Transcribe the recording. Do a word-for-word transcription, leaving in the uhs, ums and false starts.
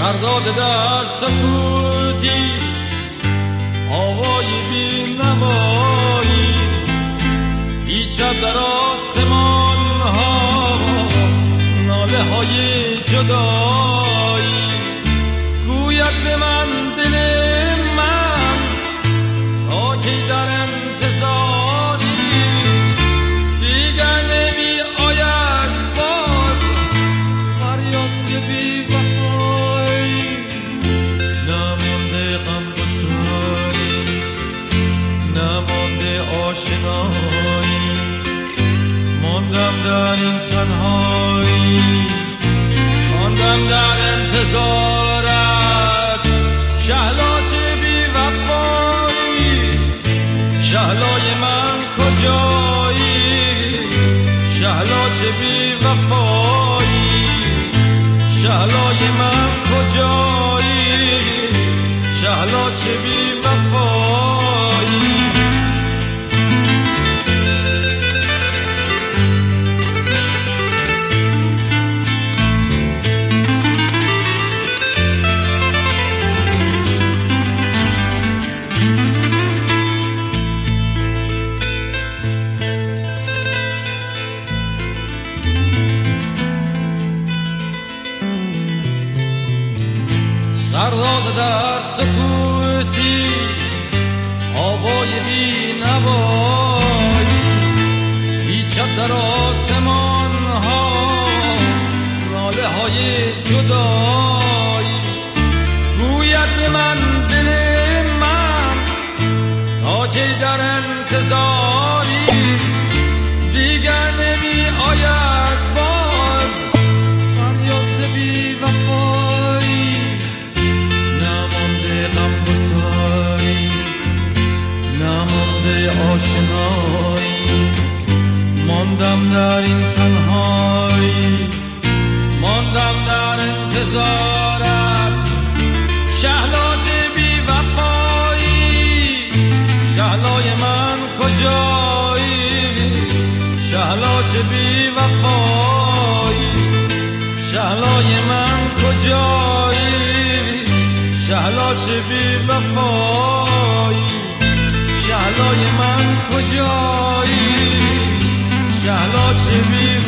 سرداده در سکوتی آوای بی نوایی پیچد در آسمان ها ناله های جدایی گوید به من دل من تا کی در انتظاری دیگر نمی آید باز فریاد بی وفایی نمانده غم گساری نمانده آشنایی ماندم در این تنهایی ماندم در انتظارت شهلا چه بی وفایی شهلای من کجایی شهلا چه بی وفایی شهلای من کجایی شهلا چه بی وفایی سرداد در سکوتی آوای بی نوایی پیچد در آسمان ها ناله های جدایی گوید به من دل من تا کی در انتظاری دیگر نمی آید باز فریاد بی وفایی نمانده غم گساری نمانده آشنایی ماندم در این تنهایی ماندم در انتظارت شهلا چه بی وفایی شهلای من کجایی شهلا چه بی وفایی شهلای من کجایی شهلا چه بی وفایی شهلای من کجایی شهلا چه بی